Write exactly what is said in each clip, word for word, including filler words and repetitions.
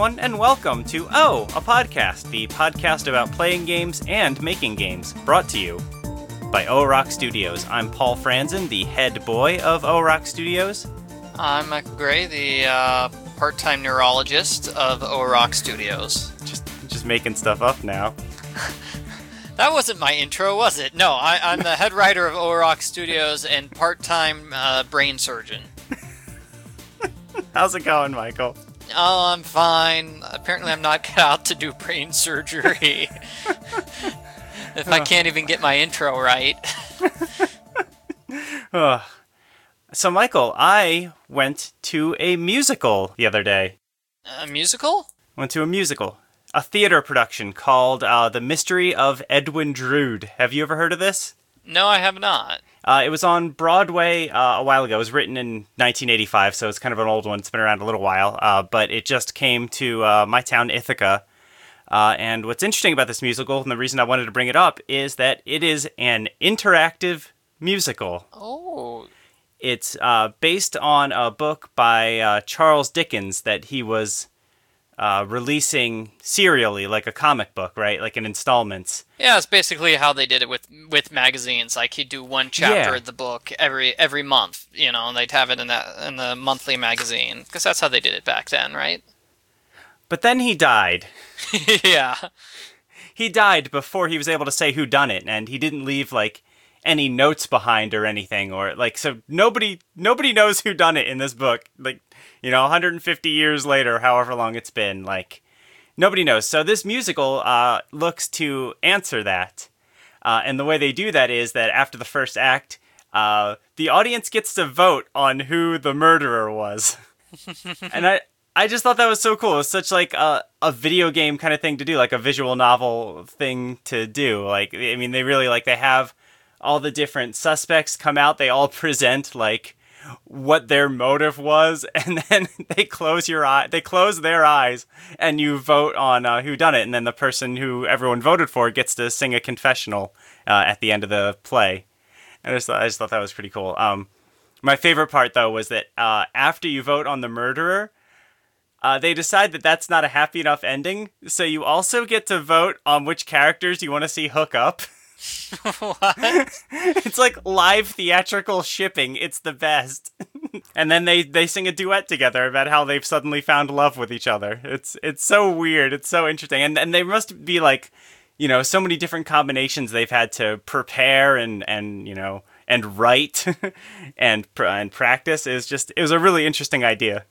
everyone, and welcome to Oh, a Podcast, the podcast about playing games and making games, brought to you by O-Rock Studios. I'm Paul Franzen, the head boy of O-Rock Studios. I'm Michael Gray, the uh, part-time neurologist of O-Rock Studios. Just, just making stuff up now. That wasn't my intro, was it? No, I, I'm the head writer of O-Rock Studios and part-time uh, brain surgeon. How's it going, Michael? Oh, I'm fine. Apparently I'm not cut out to do brain surgery. If I can't even get my intro right. uh, so, Michael, I went to a musical the other day. A musical? Went to a musical. A theater production called uh, The Mystery of Edwin Drood. Have you ever heard of this? No, I have not. Uh, it was on Broadway uh, a while ago. It was written in nineteen eighty-five, so it's kind of an old one. It's been around a little while, uh, but it just came to uh, my town, Ithaca. Uh, and what's interesting about this musical, and the reason I wanted to bring it up, is that it is an interactive musical. Oh. It's uh, based on a book by uh, Charles Dickens that he was uh, releasing serially, like a comic book, right? Like in installments. Yeah, it's basically how they did it with with magazines. Like he'd do one chapter Yeah. of the book every every month, you know, and they'd have it in that in the monthly magazine because that's how they did it back then, right? But then he died. Yeah. He died before he was able to say who done it, and he didn't leave like any notes behind or anything, or like so nobody nobody knows who done it in this book. Like, you know, one hundred fifty years later, however long it's been, like nobody knows. So this musical uh, looks to answer that, uh, and the way they do that is that after the first act, uh, the audience gets to vote on who the murderer was, and I. I just thought that was so cool. It was such like a, a video game kind of thing to do, like a visual novel thing to do. Like, I mean, they really like, they have all the different suspects come out. They all present like what their motive was. And then they close your eye, they close their eyes and you vote on uh, who done it. And then the person who everyone voted for gets to sing a confessional uh, at the end of the play. And I just, thought, I just thought that was pretty cool. Um, my favorite part though was that uh, after you vote on the murderer, Uh, they decide that that's not a happy enough ending, so you also get to vote on which characters you want to see hook up. What? It's like live theatrical shipping. It's the best. And then they, they sing a duet together about how they've suddenly found love with each other. It's it's so weird. It's so interesting. And and they must be like, you know, so many different combinations they've had to prepare and, and you know, and write and and practice. It was just, it was a really interesting idea.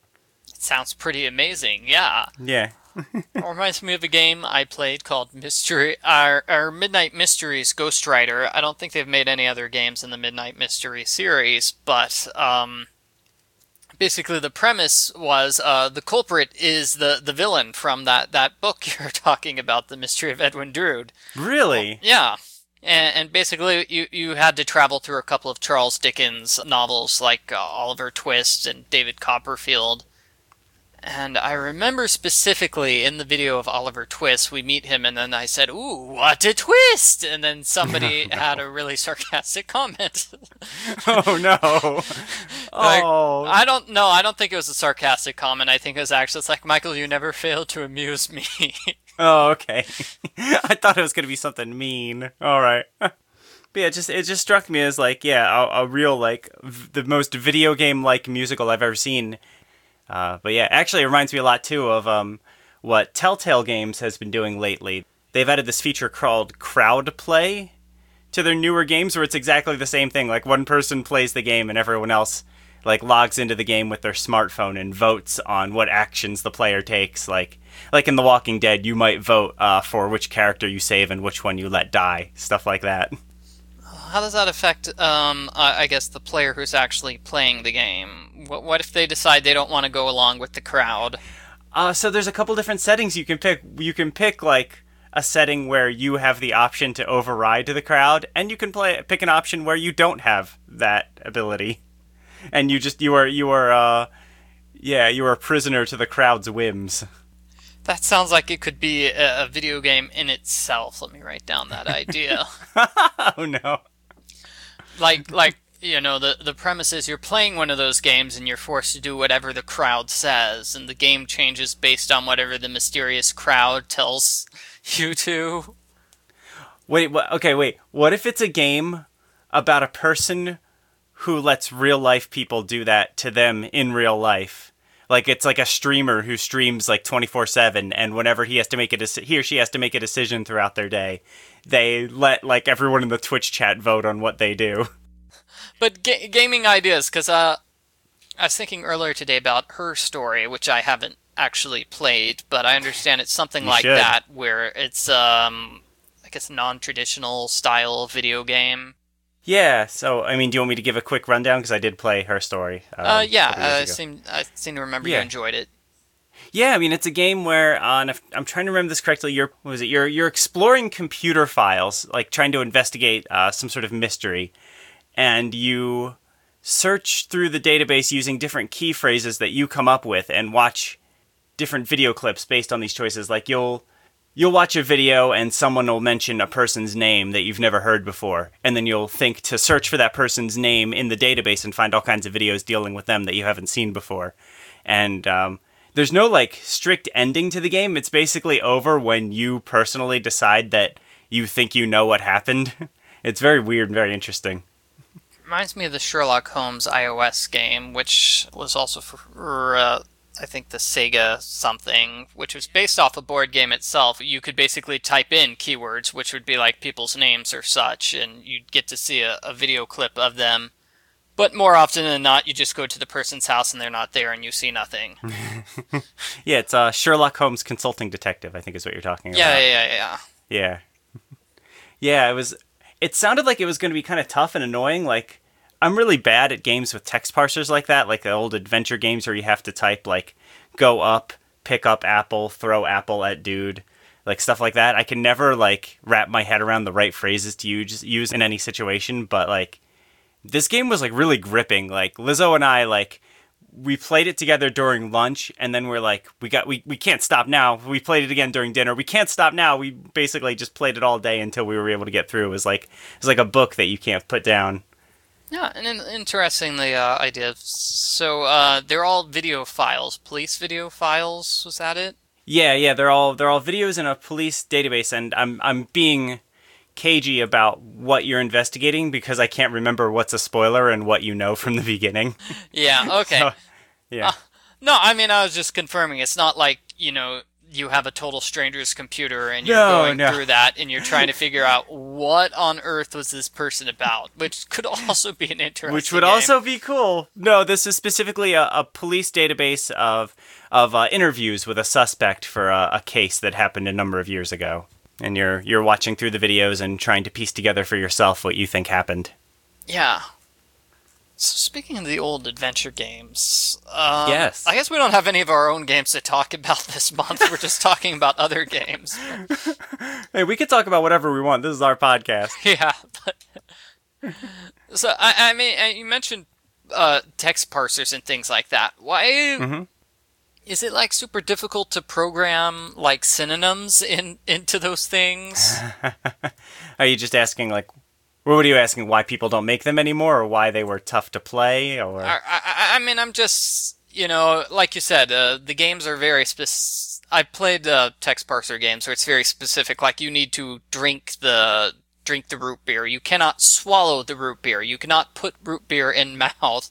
Sounds pretty amazing, yeah. Yeah. It reminds me of a game I played called Mystery, our, our Midnight Mysteries Ghost Rider. I don't think they've made any other games in the Midnight Mystery series, but um, basically the premise was uh, the culprit is the, the villain from that, that book you're talking about, The Mystery of Edwin Drood. Really? Well, yeah. And, and basically you, you had to travel through a couple of Charles Dickens novels like uh, Oliver Twist and David Copperfield. And I remember specifically in the video of Oliver Twist, we meet him, and then I said, "Ooh, what a twist!" And then somebody no. had a really sarcastic comment. Oh no! Like, Oh, I don't know. I don't think it was a sarcastic comment. I think it was actually it's like, Michael, you never fail to amuse me. Oh, okay. I thought it was gonna be something mean. All right. But yeah, it just it just struck me as like yeah, a, a real like v- the most video game like musical I've ever seen. Uh, but yeah, actually it reminds me a lot too of um, what Telltale Games has been doing lately. They've added this feature called crowd play to their newer games where it's exactly the same thing. Like one person plays the game and everyone else like logs into the game with their smartphone and votes on what actions the player takes. Like like in The Walking Dead, you might vote uh, for which character you save and which one you let die. Stuff like that. How does that affect, um, I guess, the player who's actually playing the game? What, what if they decide they don't want to go along with the crowd? Uh, so there's a couple different settings you can pick. You can pick, like, a setting where you have the option to override the crowd, and you can play pick an option where you don't have that ability. And you just, you are, you are, uh, yeah, you are a prisoner to the crowd's whims. That sounds like it could be a, a video game in itself. Let me write down that idea. Oh, no. Like, like you know, the the premise is you're playing one of those games and you're forced to do whatever the crowd says, and the game changes based on whatever the mysterious crowd tells you to. Wait, wha- okay, wait. What if it's a game about a person who lets real life people do that to them in real life? Like it's like a streamer who streams like twenty-four seven, and whenever he has to make a deci- he or she has to make a decision throughout their day, they let like everyone in the Twitch chat vote on what they do. But ga- gaming ideas, because uh, I was thinking earlier today about Her Story, which I haven't actually played, but I understand it's something You like should. that, where it's um, I guess non-traditional style video game. Yeah, so I mean, do you want me to give a quick rundown because I did play Her Story? Um, Uh, a yeah, couple years I ago. seem I seem to remember Yeah. you enjoyed it. Yeah, I mean it's a game where uh, and if I'm trying to remember this correctly. You're what was it? You're you're exploring computer files, like trying to investigate uh, some sort of mystery, and you search through the database using different key phrases that you come up with, and watch different video clips based on these choices. Like you'll you'll watch a video and someone will mention a person's name that you've never heard before, and then you'll think to search for that person's name in the database and find all kinds of videos dealing with them that you haven't seen before. And um, there's no like strict ending to the game. It's basically over when you personally decide that you think you know what happened. It's very weird and very interesting. Reminds me of the Sherlock Holmes iOS game, which was also for, uh, I think, the Sega something, which was based off a board game itself. You could basically type in keywords, which would be like people's names or such, and you'd get to see a, a video clip of them. But more often than not, you just go to the person's house and they're not there and you see nothing. Yeah, it's uh, Sherlock Holmes Consulting Detective, I think is what you're talking about. Yeah, yeah, yeah. Yeah. Yeah, it was it sounded like it was going to be kind of tough and annoying. Like I'm really bad at games with text parsers like that, like the old adventure games where you have to type like go up, pick up apple, throw apple at dude, like stuff like that. I can never like wrap my head around the right phrases to use use in any situation, but like this game was like really gripping. Like Lizzo and I like we played it together during lunch, and then we're like, we got we, we can't stop now. We played it again during dinner. We can't stop now. We basically just played it all day until we were able to get through. It was like it was like a book that you can't put down. Yeah, and in- interesting the uh, idea. So uh, they're all video files, police video files. Was that it? Yeah, yeah, they're all they're all videos in a police database, and I'm I'm being cagey about what you're investigating because I can't remember what's a spoiler and what you know from the beginning. Yeah. Okay. So, yeah. Uh, no, I mean I was just confirming. It's not like you know you have a total stranger's computer and you're No, going no. through that and you're trying to figure out what on earth was this person about, which could also be an interesting. Which would game. also be cool. No, this is specifically a, a police database of of uh, interviews with a suspect for a, a case that happened a number of years ago. And you're you're watching through the videos and trying to piece together for yourself what you think happened. Yeah. So speaking of the old adventure games, um, Yes. I guess we don't have any of our own games to talk about this month. We're just talking about other games. Hey, we could talk about whatever we want. This is our podcast. Yeah. But... so I, I mean, uh, you mentioned uh, text parsers and things like that. Why Mm-hmm. is it like super difficult to program like synonyms in into those things? Are you just asking like, what are you asking? Why people don't make them anymore, or why they were tough to play, or? I, I, I mean, I'm just, you know, like you said, uh, the games are very specific. I played uh, text parser games, so it's very specific. Like you need to drink the drink the root beer. You cannot swallow the root beer. You cannot put root beer in mouth.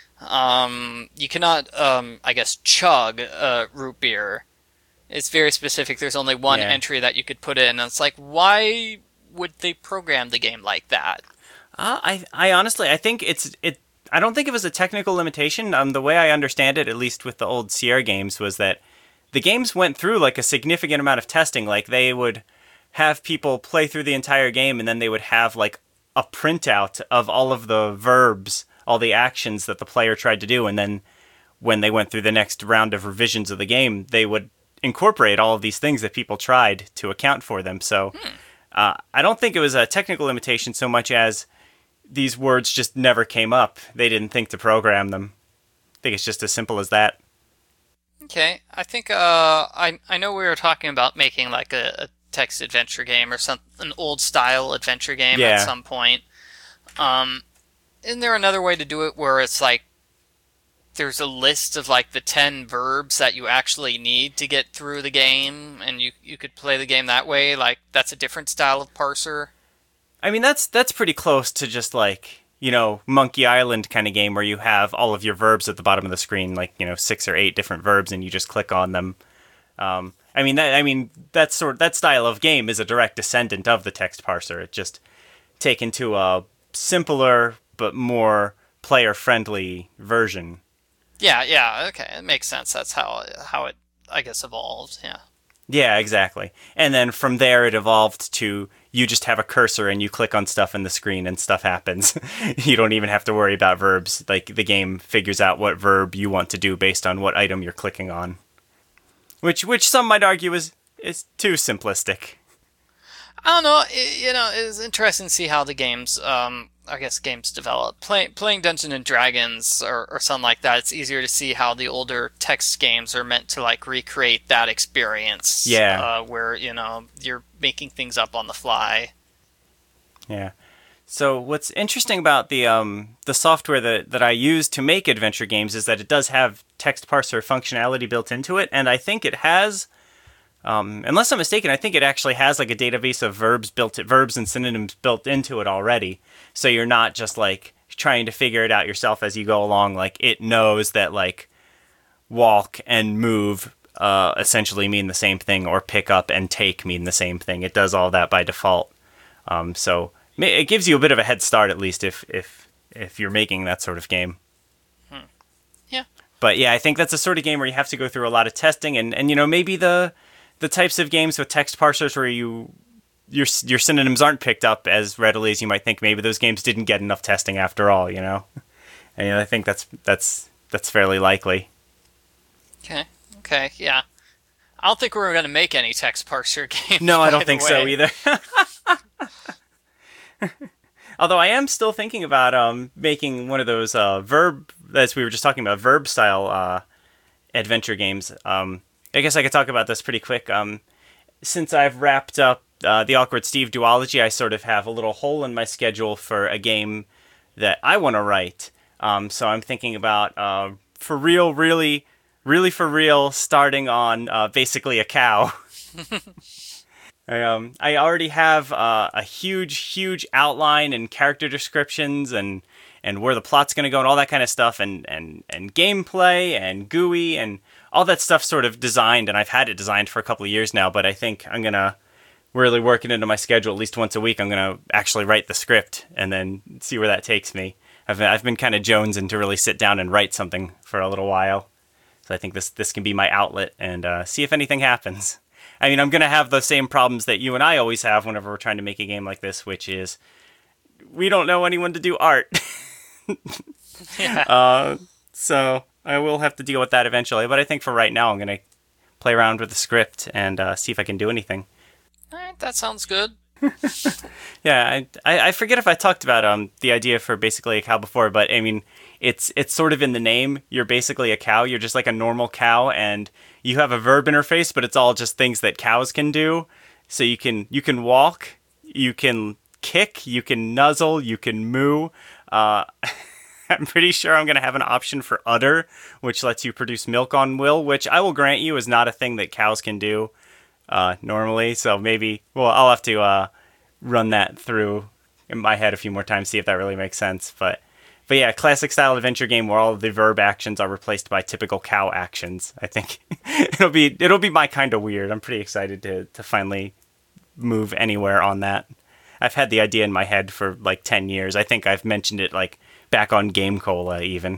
Um, you cannot, um, I guess, chug uh, root beer. It's very specific. There's only one Yeah. entry that you could put in, and it's like, why would they program the game like that? Uh, I I honestly I think it's it. I don't think it was a technical limitation. Um, the way I understand it, at least with the old Sierra games, was that the games went through like a significant amount of testing. Like they would have people play through the entire game, and then they would have like a printout of all of the verbs, all the actions that the player tried to do, and then when they went through the next round of revisions of the game, they would incorporate all of these things that people tried to account for them. So. Hmm. Uh, I don't think it was a technical limitation so much as these words just never came up. They didn't think to program them. I think it's just as simple as that. Okay, I think uh, I I know we were talking about making like a, a text adventure game or some an old style adventure game Yeah. at some point. Um, isn't there another way to do it where it's like there's a list of like the ten verbs that you actually need to get through the game, and you you could play the game that way? Like that's a different style of parser. I mean, that's that's pretty close to just like, you know, Monkey Island kind of game where you have all of your verbs at the bottom of the screen, like, you know, six or eight different verbs, and you just click on them. Um, I mean, that I mean that sort that style of game is a direct descendant of the text parser. It just taken to a simpler but more player-friendly version. Yeah, yeah, okay, it makes sense. That's how how it I guess evolved. Yeah. Yeah, exactly. And then from there, it evolved to you just have a cursor and you click on stuff in the screen and stuff happens. You don't even have to worry about verbs. Like the game figures out what verb you want to do based on what item you're clicking on. Which which some might argue is is too simplistic. I don't know. It, you know, it's interesting to see how the games, um, I guess, games develop. Play, playing Dungeons and Dragons or, or something like that, it's easier to see how the older text games are meant to like recreate that experience. Yeah. Uh, where you know you're making things up on the fly. Yeah. So what's interesting about the um, the software that, that I use to make adventure games is that it does have text parser functionality built into it, and I think it has, um, unless I'm mistaken, I think it actually has like a database of verbs built, verbs and synonyms built into it already. So you're not just like trying to figure it out yourself as you go along. Like it knows that like walk and move uh, essentially mean the same thing, or pick up and take mean the same thing. It does all that by default. Um, so it gives you a bit of a head start, at least if if if you're making that sort of game. Hmm. Yeah. But yeah, I think that's a sort of game where you have to go through a lot of testing, and, and you know maybe the the types of games with text parsers where you your your synonyms aren't picked up as readily as you might think. Maybe those games didn't get enough testing after all, you know. And you know, I think that's that's that's fairly likely. Okay. Okay. Yeah. I don't think we're going to make any text parser games. No, I don't by the think so way. either. Although I am still thinking about um, making one of those uh, verb, as we were just talking about, verb style uh, adventure games. Um, I guess I could talk about this pretty quick. Um, since I've wrapped up uh, the Awkward Steve duology, I sort of have a little hole in my schedule for a game that I want to write. Um, so I'm thinking about, uh, for real, really, really for real, starting on uh, basically a cow. I, um, I already have uh, a huge, huge outline and character descriptions and, and where the plot's going to go and all that kind of stuff and, and, and gameplay and G U I and all that stuff sort of designed, and I've had it designed for a couple of years now, but I think I'm going to really work it into my schedule at least once a week. I'm going to actually write the script and then see where that takes me. I've, I've been kind of jonesing to really sit down and write something for a little while. So I think this, this can be my outlet and uh, see if anything happens. I mean, I'm going to have the same problems that you and I always have whenever we're trying to make a game like this, which is we don't know anyone to do art. Yeah. Uh, so I will have to deal with that eventually. But I think for right now, I'm going to play around with the script and uh, see if I can do anything. All right, that sounds good. Yeah, I, I I forget if I talked about um the idea for basically a cow before, but I mean, it's it's sort of in the name. You're basically a cow. You're just like a normal cow, and you have a verb interface, but it's all just things that cows can do. So you can you can walk, you can kick, you can nuzzle, you can moo. Uh, I'm pretty sure I'm going to have an option for udder, which lets you produce milk on will, which I will grant you is not a thing that cows can do uh, normally. So maybe, well, I'll have to uh, run that through in my head a few more times, see if that really makes sense. But But yeah, classic style adventure game where all of the verb actions are replaced by typical cow actions. I think it'll be it'll be my kind of weird. I'm pretty excited to to finally move anywhere on that. I've had the idea in my head for like ten years. I think I've mentioned it like back on Game Cola even.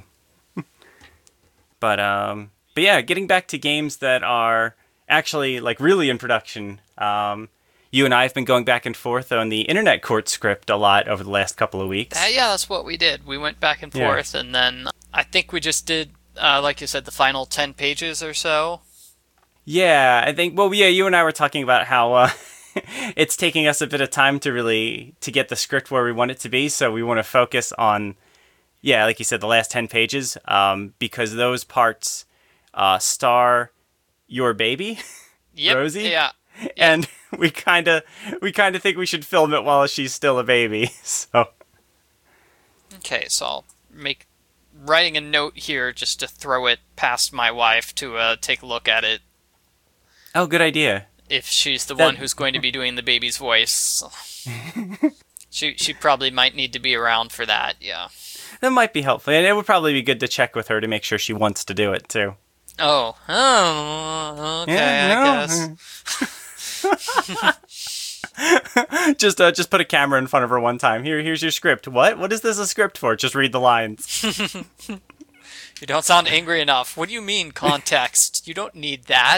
but um but yeah, getting back to games that are actually like really in production. Um You and I have been going back and forth on the Internet Court script a lot over the last couple of weeks. Uh, yeah, that's what we did. We went back and Yeah. forth, and then I think we just did, uh, like you said, the final ten pages or so. Yeah, I think, well, yeah, you and I were talking about how uh, it's taking us a bit of time to really, to get the script where we want it to be, so we want to focus on, yeah, like you said, the last ten pages, um, because those parts uh, star your baby, Yep. Rosie, Yeah. and we kind of we kind of think we should film it while she's still a baby, so... Okay, so I'll make writing a note here just to throw it past my wife to uh, take a look at it Oh, good idea. if she's the That- one who's going to be doing the baby's voice. she she probably might need to be around for that. Yeah. That might be helpful, and it would probably be good to check with her to make sure she wants to do it too. Oh. Oh. Okay. Yeah, I no. guess. just uh, just put a camera in front of her one time. Here, here's your script. What? What is this a script for? Just read the lines. You don't sound angry enough. What do you mean context? You don't need that.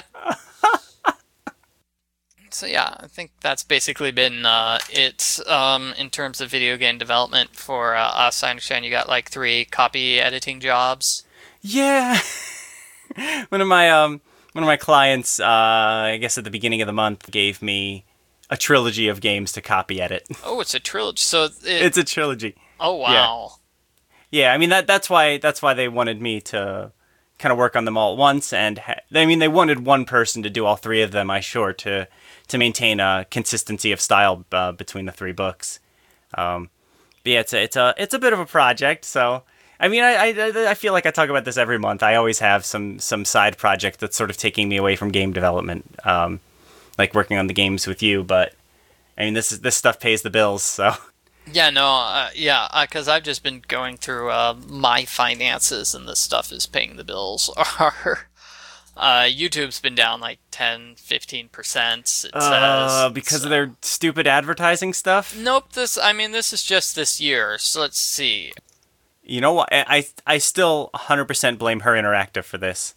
So yeah, I think that's basically been uh, it um, in terms of video game development for uh, us. I understand you got like three copy editing jobs. Yeah. one of my um one of my clients, uh, I guess at the beginning of the month, gave me a trilogy of games to copy edit. Oh, it's a trilogy. So it, It's a trilogy. oh wow. Yeah, I mean that that's why that's why they wanted me to kind of work on them all at once, and ha- I mean they wanted one person to do all three of them. I sure to to maintain a consistency of style uh, between the three books. Um, but yeah, it's a it's a it's a bit of a project. So I mean, I, I I feel like I talk about this every month. I always have some some side project that's sort of taking me away from game development, um, like working on the games with you. But I mean, this is this stuff pays the bills, so. Yeah, no, uh, yeah, because I've just been going through uh, my finances, and this stuff is paying the bills. Our uh, YouTube's been down like ten, fifteen percent. It Uh, says because so. of their stupid advertising stuff. Nope. This, I mean, this is just this year. So let's see. You know what? I I, I still one hundred percent blame Her Interactive for this.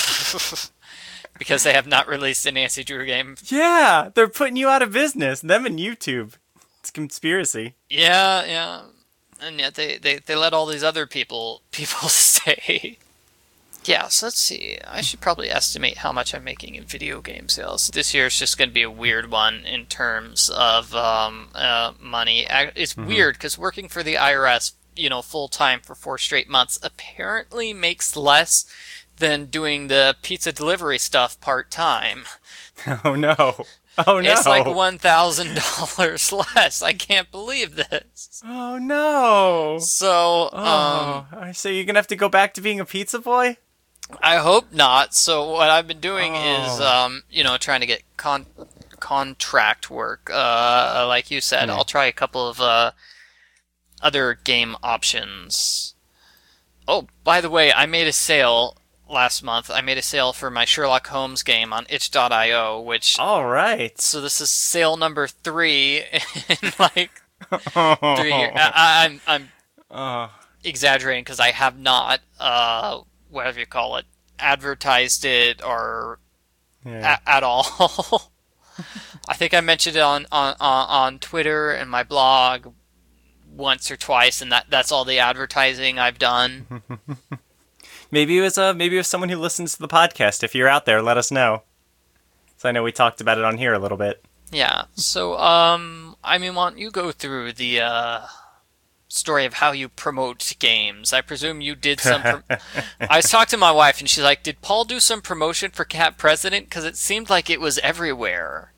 Because they have not released a Nancy Drew game. Yeah, they're putting you out of business. Them and YouTube. It's conspiracy. Yeah, yeah, and yet they, they, they let all these other people people stay. Yeah, so let's see. I should probably estimate how much I'm making in video game sales. This year is just going to be a weird one in terms of um, uh, money. Ac- It's Mm-hmm. weird because working for the I R S, you know, full time for four straight months apparently makes less than doing the pizza delivery stuff part time. Oh no. Oh no. It's like one thousand dollars less. I can't believe this. Oh no. So, um, Oh, so you're gonna have to go back to being a pizza boy? I hope not. So what I've been doing is, Oh. um, you know, trying to get con- contract work. Uh, like you said, Yeah. I'll try a couple of uh, other game options. Oh, by the way, I made a sale last month. I made a sale for my Sherlock Holmes game on itch dot io, which... All right. So this is sale number three in like three years. I, I'm, I'm Oh. exaggerating because I have not, uh, whatever you call it, advertised it or Yeah. a- at all. I think I mentioned it on, on, on, on Twitter and my blog once or twice, and that, that's all the advertising I've done. Maybe it was uh, maybe it was someone who listens to the podcast. If you're out there, let us know. So I know we talked about it on here a little bit. Yeah, so, um, I mean, why don't you go through the, uh, story of how you promote games? I presume you did some... Pro- I was talking to my wife, and she's like, did Paul do some promotion for Cat President? Because it seemed like it was everywhere.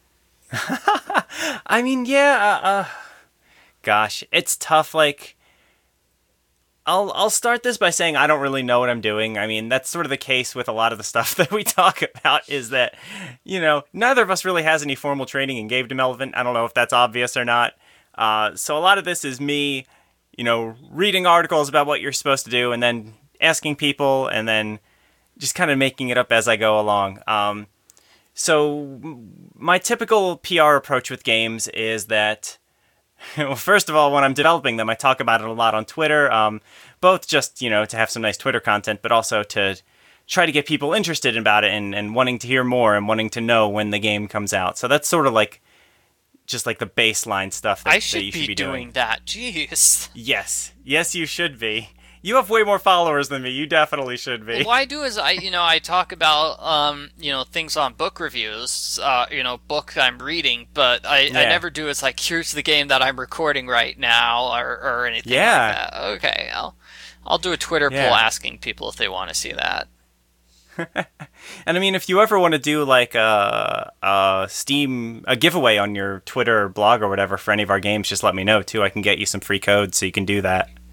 I mean, yeah. Uh, uh, gosh, it's tough. Like, I'll I'll start this by saying I don't really know what I'm doing. I mean, that's sort of the case with a lot of the stuff that we talk about. Is that, you know, neither of us really has any formal training in game development. I don't know if that's obvious or not. Uh, so a lot of this is me, you know, reading articles about what you're supposed to do, and then asking people, and then just kind of making it up as I go along. Um, so my typical P R approach with games is that, well, first of all, when I'm developing them, I talk about it a lot on Twitter, um, both just, you know, to have some nice Twitter content, but also to try to get people interested about it and, and wanting to hear more and wanting to know when the game comes out. So that's sort of like, just like the baseline stuff that, I that should you be, should be doing doing. that. Jeez. Yes. Yes, you should be. You have way more followers than me. You definitely should be. What I do is I, you know, I talk about, um, you know, things on book reviews, uh, you know, book I'm reading, but I, I Yeah. never do is like, here's the game that I'm recording right now, or, or anything Yeah. like that. Okay, I'll, I'll do a Twitter Yeah. poll asking people if they want to see that. And I mean, if you ever want to do like a, a Steam, a giveaway on your Twitter or blog or whatever for any of our games, just let me know too. I can get you some free codes so you can do that.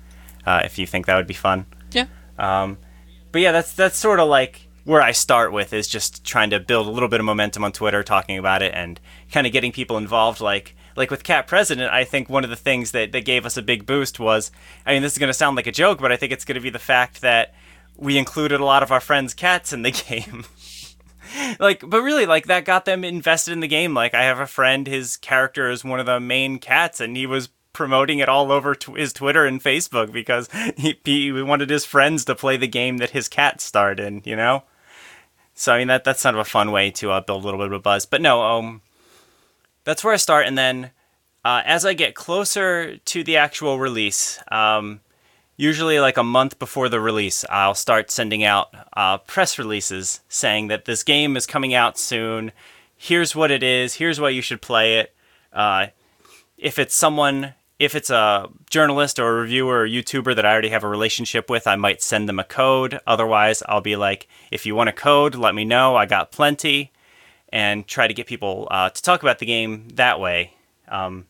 uh, if you think that would be fun. Yeah. Um, but yeah, that's that's sort of like where I start with, is just trying to build a little bit of momentum on Twitter, talking about it, and kind of getting people involved. Like like with Cat President, I think one of the things that, that gave us a big boost was, I mean, this is going to sound like a joke, but I think it's going to be the fact that we included a lot of our friends' cats in the game. Like, but really, like, that got them invested in the game. Like, I have a friend, his character is one of the main cats, and he was promoting it all over tw- his Twitter and Facebook because he, he wanted his friends to play the game that his cat starred in, you know? So, I mean, that that's kind of a fun way to uh, build a little bit of a buzz. But no, um, that's where I start, and then uh, as I get closer to the actual release, um, usually like a month before the release, I'll start sending out uh, press releases saying that this game is coming out soon. Here's what it is. Here's why you should play it. Uh, if it's someone, if it's a journalist or a reviewer or YouTuber that I already have a relationship with, I might send them a code. Otherwise, I'll be like, if you want a code, let me know. I got plenty. And try to get people uh, to talk about the game that way. Um,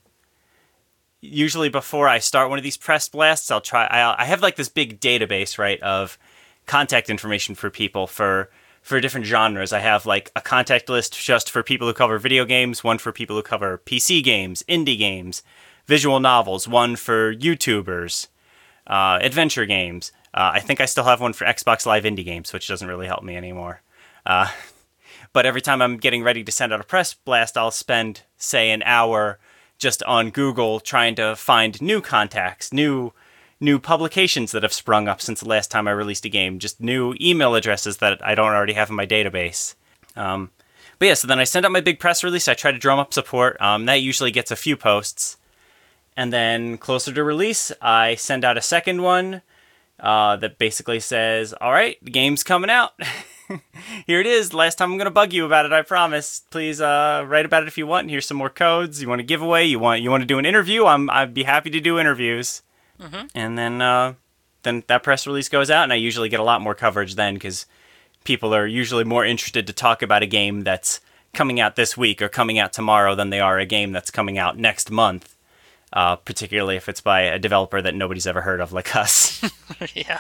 usually before I start one of these press blasts, I'll try, I'll, I have like this big database, right, of contact information for people for, for different genres. I have like a contact list just for people who cover video games, one for people who cover P C games, indie games, visual novels, one for YouTubers, uh, adventure games. Uh, I think I still have one for Xbox Live Indie Games, which doesn't really help me anymore. Uh, but every time I'm getting ready to send out a press blast, I'll spend, say, an hour just on Google trying to find new contacts, new new publications that have sprung up since the last time I released a game, just new email addresses that I don't already have in my database. Um, but yeah, so then I send out my big press release. I try to drum up support. Um, that usually gets a few posts. And then closer to release, I send out a second one uh, that basically says, all right, the game's coming out. Here it is. Last time I'm going to bug you about it, I promise. Please uh, write about it if you want. Here's some more codes. You want a giveaway? You want you want to do an interview? I'm, I'd be happy to do interviews. Mm-hmm. And then uh, then that press release goes out, and I usually get a lot more coverage then because people are usually more interested to talk about a game that's coming out this week or coming out tomorrow than they are a game that's coming out next month, uh, particularly if it's by a developer that nobody's ever heard of like us. Yeah.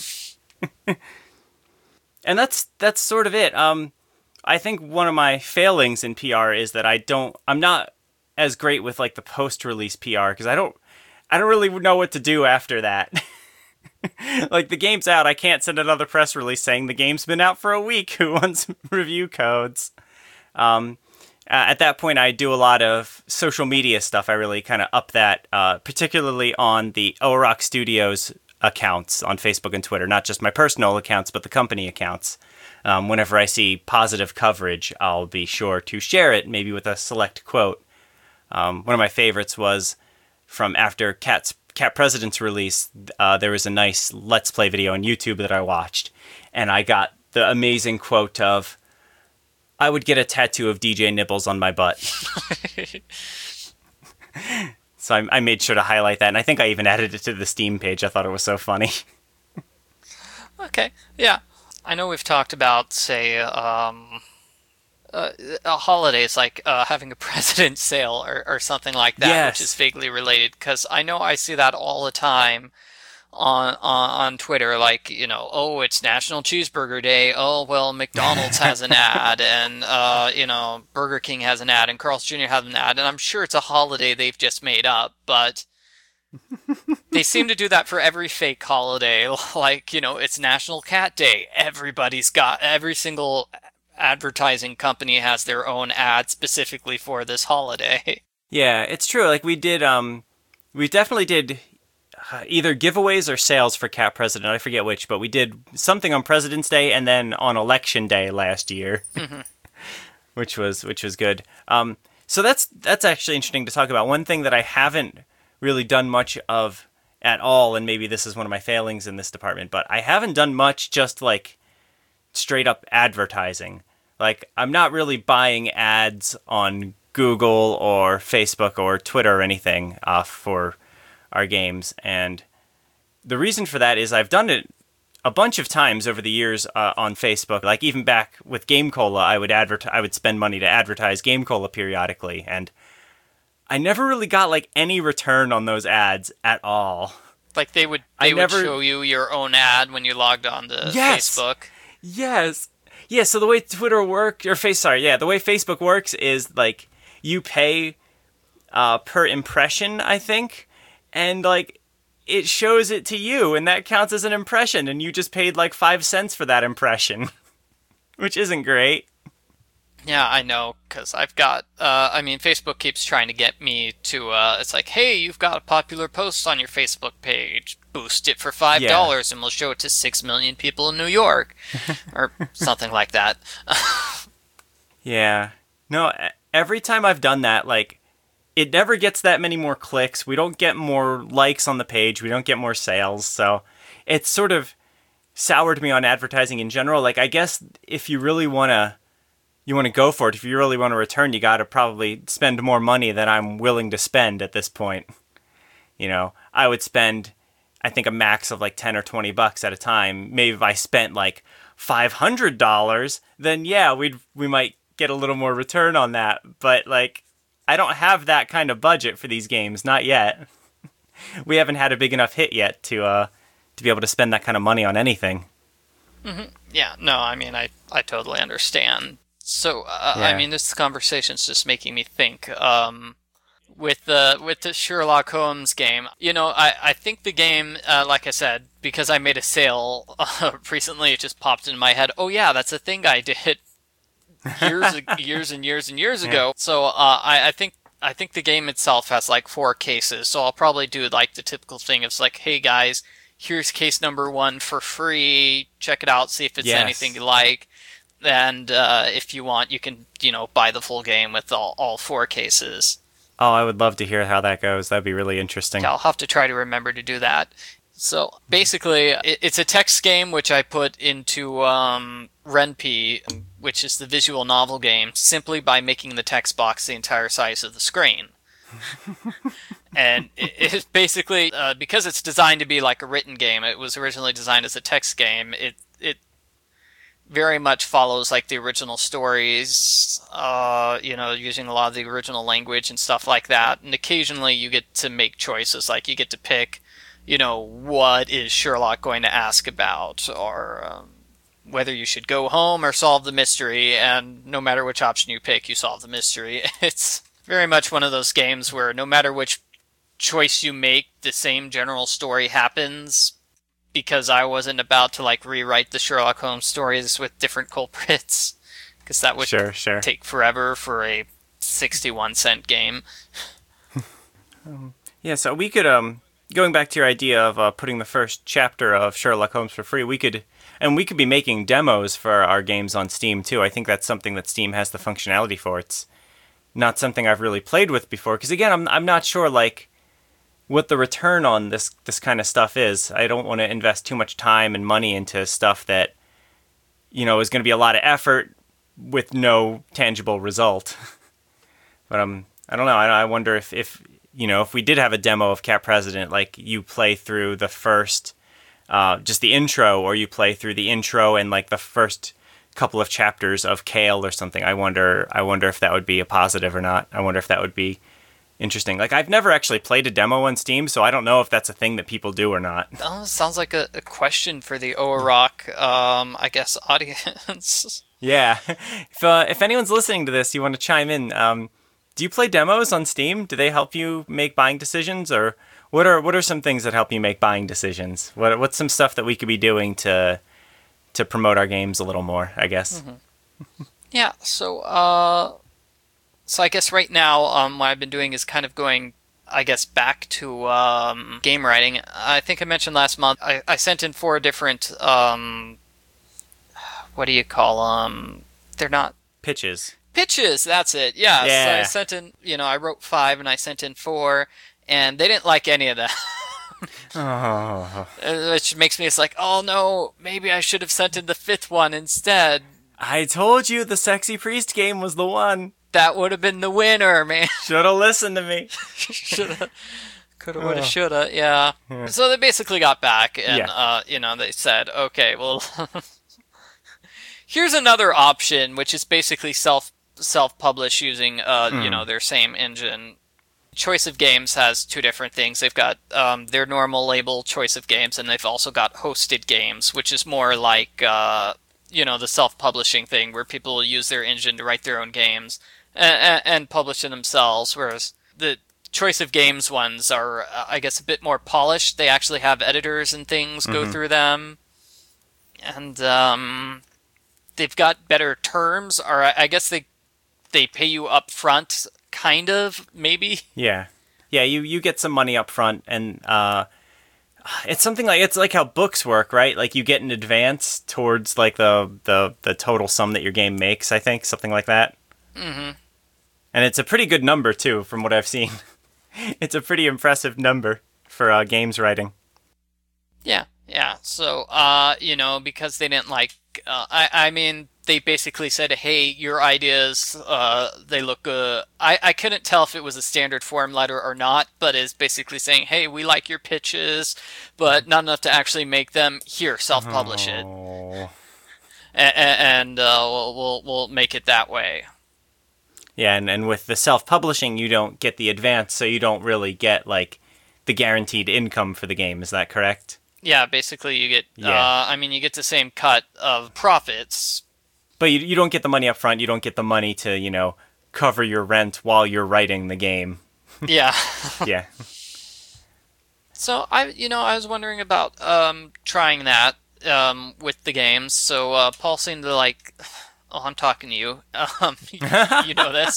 And that's that's sort of it. Um, I think one of my failings in P R is that I don't, I'm not as great with like the post-release P R because I don't, I don't really know what to do after that. Like the game's out, I can't send another press release saying the game's been out for a week. Who wants review codes? Um, uh, at that point, I do a lot of social media stuff. I really kind of up that, uh, particularly on the O-Rock Studios accounts on Facebook and Twitter, not just my personal accounts, but the company accounts. Um, whenever I see positive coverage, I'll be sure to share it, maybe with a select quote. Um, one of my favorites was from after Cat's, Cat President's release. Uh, there was a nice Let's Play video on YouTube that I watched, and I got the amazing quote of, I would get a tattoo of D J Nibbles on my butt. So I, I made sure to highlight that, and I think I even added it to the Steam page. I thought it was so funny. Okay, yeah. I know we've talked about, say, um, uh, uh, holidays, like uh, having a President's Sale or, or something like that, Yes. which is vaguely related, because I know I see that all the time on, on on Twitter, like, you know, oh, it's National Cheeseburger Day, oh, well, McDonald's has an ad, and, uh, you know, Burger King has an ad, and Carl's Junior has an ad, and I'm sure it's a holiday they've just made up, but they seem to do that for every fake holiday. Like, you know, it's National Cat Day. Everybody's got, every single advertising company has their own ad specifically for this holiday. Yeah, it's true. Like we did, um, we definitely did uh, either giveaways or sales for Cat President. I forget which, but we did something on President's Day and then on Election Day last year, mm-hmm. which was which was good. Um, so that's that's actually interesting to talk about. One thing that I haven't really done much of at all, and maybe this is one of my failings in this department, but I haven't done much just like straight up advertising. Like I'm not really buying ads on Google or Facebook or Twitter or anything uh, for our games. And the reason for that is I've done it a bunch of times over the years uh, on Facebook. Like even back with Game Cola, I would advert- I would spend money to advertise Game Cola periodically, and I never really got like any return on those ads at all. Like they would I they would never. show you your own ad when you logged on to Yes. Facebook. Yes. Yeah, so the way Twitter works, or face, sorry, yeah, the way Facebook works is like you pay uh, per impression, I think, and like it shows it to you, and that counts as an impression, and you just paid like five cents for that impression, which isn't great. Yeah, I know, because I've got, uh, I mean, Facebook keeps trying to get me to, uh, it's like, hey, you've got a popular post on your Facebook page. Boost it for five dollars Yeah. and we'll show it to six million people in New York. Or something like that. Yeah. No, e- every time I've done that, like, it never gets that many more clicks. We don't get more likes on the page. We don't get more sales. So it's sort of soured me on advertising in general. Like, I guess if you really want to, you want to go for it, if you really want to return, you got to probably spend more money than I'm willing to spend at this point. You know, I would spend, I think, a max of like ten or twenty bucks at a time. Maybe if I spent like five hundred dollars, then yeah, we'd, we might get a little more return on that. But like, I don't have that kind of budget for these games, not yet. We haven't had a big enough hit yet to uh to be able to spend that kind of money on anything. Yeah, no, I mean, I, I totally understand. So, uh, I Yeah. mean, this conversation's just making me think. Um, with the with the Sherlock Holmes game, you know, I, I think the game, uh, like I said, because I made a sale uh, recently, it just popped into my head. Oh yeah, that's a thing I did years years and years and years ago. So, uh, I, I think. I think the game itself has like four cases, so I'll probably do like the typical thing of it's like, hey guys, here's case number one for free. Check it out, see if it's Yes. anything you like. And uh, if you want, you can, you know, buy the full game with all, all four cases. Oh, I would love to hear how that goes. That'd be really interesting. I'll have to try to remember to do that. So basically, it, it's a text game which I put into um, Ren'Py, which is the visual novel game, simply by making the text box the entire size of the screen. And it, it's basically, uh, because it's designed to be like a written game, it was originally designed as a text game, it it very much follows like the original stories, uh, you know, using a lot of the original language and stuff like that. And occasionally you get to make choices, like you get to pick, you know, what is Sherlock going to ask about, or um, whether you should go home or solve the mystery, and no matter which option you pick, you solve the mystery. It's very much one of those games where no matter which choice you make, the same general story happens, because I wasn't about to like rewrite the Sherlock Holmes stories with different culprits, because that would Sure, sure. take forever for a sixty-one cent game. Yeah, so we could, um, going back to your idea of uh, putting the first chapter of Sherlock Holmes for free, we could, and we could be making demos for our games on Steam too. I think that's something that Steam has the functionality for. It's not something I've really played with before, because again, I'm I'm not sure like what the return on this this kind of stuff is. I don't want to invest too much time and money into stuff that, you know, is going to be a lot of effort with no tangible result. But um, I don't know. I, I wonder if, if you know, if we did have a demo of Cat President, like you play through the first, uh, just the intro, or you play through the intro and like the first couple of chapters of Kale or something. I wonder. I wonder if that would be a positive or not. I wonder if that would be interesting. Like, I've never actually played a demo on Steam, so I don't know if that's a thing that people do or not. Oh, sounds like a, a question for the O-Rock, um, I guess, audience. Yeah. If uh, if anyone's listening to this, you want to chime in. Um, do you play demos on Steam? Do they help you make buying decisions, or what are what are some things that help you make buying decisions? What what's some stuff that we could be doing to to promote our games a little more, I guess? Mm-hmm. Yeah. So, uh, so I guess right now, um, what I've been doing is kind of going, I guess, back to um, game writing. I think I mentioned last month I, I sent in four different, um, what do you call them? They're not Pitches. pitches. That's it. Yeah. Yeah. So I sent in, you know, I wrote five and I sent in four, and they didn't like any of that. Oh. Which makes me, it's like, oh no, maybe I should have sent in the fifth one instead. I told you the Sexy Priest game was the one. That would have been the winner, man. Should have listened to me. Shoulda, coulda, woulda, shoulda. Yeah. Yeah. So they basically got back, and Yeah. uh, you know, they said, okay, well, here's another option, which is basically self self publish using uh, you know, their same engine. Choice of Games has two different things. They've got um, their normal label, Choice of Games, and they've also got Hosted Games, which is more like, uh, you know, the self-publishing thing where people use their engine to write their own games and, and publish them themselves, whereas the Choice of Games ones are, uh, I guess, a bit more polished. They actually have editors and things go Mm-hmm. through them, and um, they've got better terms, or I guess they they pay you up front, kind of, maybe. Yeah. Yeah, you, you get some money up front, and uh, it's something like, it's like how books work, right? Like, you get an advance towards, like, the, the, the total sum that your game makes, I think, something like that. Mm-hmm. And it's a pretty good number, too, from what I've seen. It's a pretty impressive number for uh, games writing. Yeah, yeah. So, uh, you know, because they didn't like, uh, I, I mean, they basically said, hey, your ideas, uh, they look good. I, I couldn't tell if it was a standard form letter or not, but it's basically saying, hey, we like your pitches, but not enough to actually make them. Here, self-publish it, Oh. and, and uh, we'll, we'll we'll make it that way. Yeah, and, and with the self-publishing, you don't get the advance, so you don't really get, like, the guaranteed income for the game. Is that correct? Yeah, basically you get, Yeah. uh, I mean, you get the same cut of profits. But you, you don't get the money up front. You don't get the money to, you know, cover your rent while you're writing the game. Yeah. Yeah. So I, you know, I was wondering about um, trying that um, with the games. So uh, Paul seemed to like. Oh, I'm talking to you. Um, you, you know this.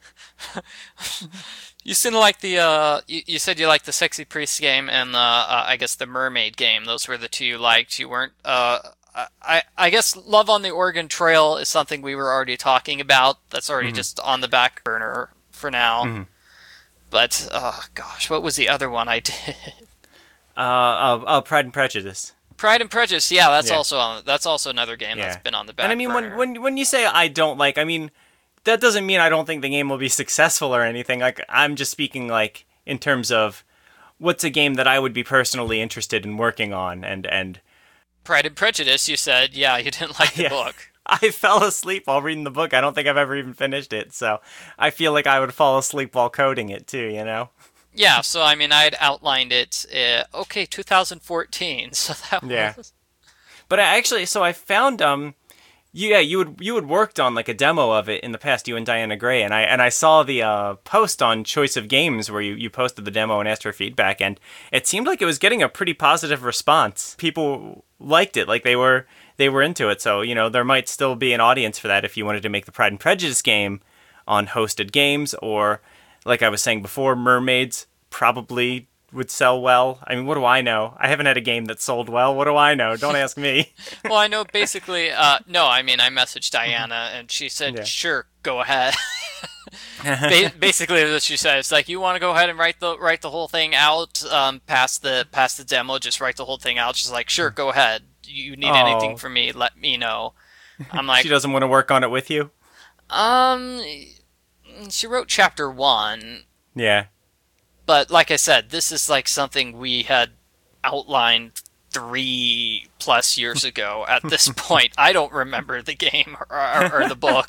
You seem to like the. Uh, you, you said you liked the Sexy Priest game and the, uh, I guess the Mermaid game. Those were the two you liked. You weren't. Uh, I, I guess Love on the Oregon Trail is something we were already talking about. That's already Mm-hmm. just on the back burner for now. Mm-hmm. But oh gosh, what was the other one I did? Uh, oh, oh, Pride and Prejudice. Pride and Prejudice, yeah, that's Yeah. also on, that's also another game Yeah. that's been on the back And I mean, burner. when, when when you say I don't like, I mean, that doesn't mean I don't think the game will be successful or anything. Like, I'm just speaking, like, in terms of what's a game that I would be personally interested in working on, and, and Pride and Prejudice, you said, yeah, you didn't like the Yeah. book. I fell asleep while reading the book. I don't think I've ever even finished it, so I feel like I would fall asleep while coding it, too, you know? Yeah, so I mean, I had outlined it, uh, okay, two thousand fourteen, so that Yeah. was... But I actually, so I found, um, yeah, you had you had worked on like a demo of it in the past, you and Diana Gray, and I and I saw the uh, post on Choice of Games where you, you posted the demo and asked for feedback, and it seemed like it was getting a pretty positive response. People liked it, like they were they were into it. So you know there might still be an audience for that if you wanted to make the Pride and Prejudice game on Hosted Games, or like I was saying before, Mermaids probably would sell well. I mean, what do I know? I haven't had a game that sold well. What do I know? Don't ask me. Well, I know basically, uh, no, I mean, I messaged Diana, and she said, Yeah. sure, go ahead. Ba- basically, what she said, it's like, you want to go ahead and write the write the whole thing out, um, past the past the demo, just write the whole thing out. She's like, sure, go ahead. You need Oh. anything from me, let me know. I'm like, She doesn't want to work on it with you? um, she wrote chapter one, Yeah. but like I said, this is like something we had outlined three plus years ago. At this point, I don't remember the game or, or, or the book.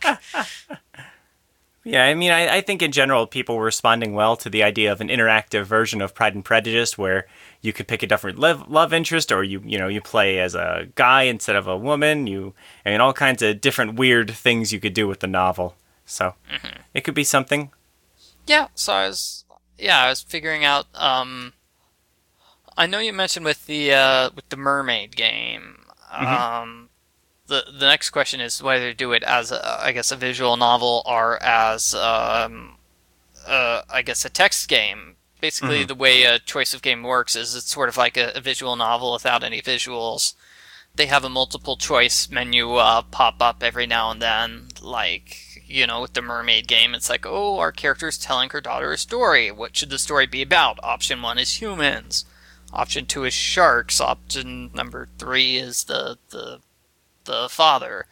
Yeah, I mean, I, I think in general people were responding well to the idea of an interactive version of Pride and Prejudice where you could pick a different love, love interest, or you you know you play as a guy instead of a woman. You I mean all kinds of different weird things you could do with the novel. So Mm-hmm. it could be something. Yeah, so I was yeah I was figuring out. Um, I know you mentioned with the uh, with the mermaid game. Um, the the next question is whether to do it as a, I guess a visual novel or as um, uh, I guess a text game. Basically, the way a Choice of Game works is it's sort of like a, a visual novel without any visuals. They have a multiple choice menu uh, pop up every now and then, like, you know, with the mermaid game, it's like, oh, our character's telling her daughter a story. What should the story be about? Option one is humans. Option two is sharks. Option number three is the the the father.